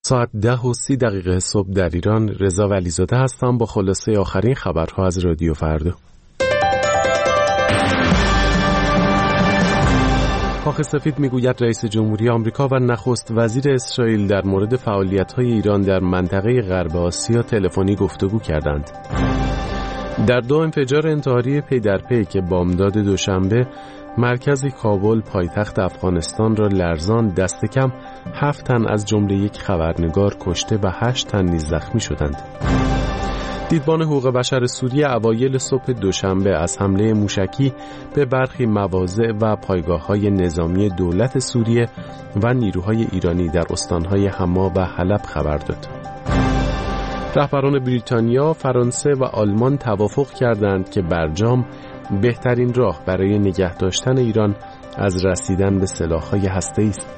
ساعت 10:30 صبح در ایران. رضا ولیزاده هستم با خلاصه آخرین خبرها از رادیو فردا. کاخ سفید میگوید رئیس جمهوری آمریکا و نخست وزیر اسرائیل در مورد فعالیت‌های ایران در منطقه غرب آسیا تلفنی گفتگو کردند. در 2 انفجار انتحاری پی در پی که بامداد دوشنبه مرکز کابل پایتخت افغانستان را لرزاند، دست کم 7 تن از جمله یک خبرنگار کشته و 8 تن نیز زخمی شدند. دیدبان حقوق بشر سوریه اوایل صبح دوشنبه از حمله موشکی به برخی مواضع و پایگاه‌های نظامی دولت سوریه و نیروهای ایرانی در استان‌های حما و حلب خبر داد. رهبران بریتانیا، فرانسه و آلمان توافق کردند که برجام بهترین راه برای نگه داشتن ایران از رسیدن به سلاح‌های هسته‌ای است.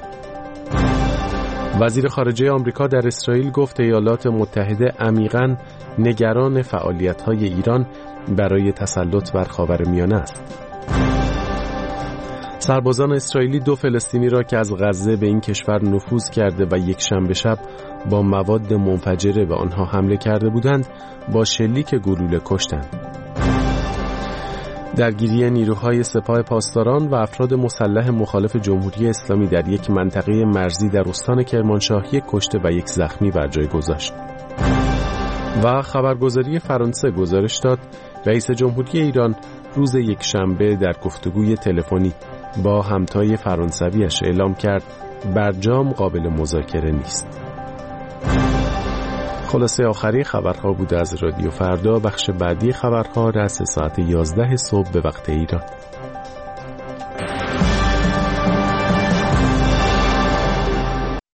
وزیر خارجه آمریکا در اسرائیل گفت ایالات متحده عمیقاً نگران فعالیت‌های ایران برای تسلط بر خاورمیانه است. سربازان اسرائیلی 2 فلسطینی را که از غزه به این کشور نفوذ کرده و یک شنبه شب با مواد منفجره به آنها حمله کرده بودند با شلیک گلوله کشتند. درگیری نیروهای سپاه پاسداران و افراد مسلح مخالف جمهوری اسلامی در یک منطقه مرزی در استان کرمانشاه 1 کشته و 1 زخمی بر جای گذاشت. و خبرگزاری فرانسه گزارش داد رئیس جمهوری ایران روز یکشنبه در گفتگوی تلفنی با همتای فرانسویش اعلام کرد برجام قابل مذاکره نیست. خلاصه آخرین خبرها بوده از رادیو فردا. بخش بعدی خبرها رأس ساعت 11 صبح به وقت ایران.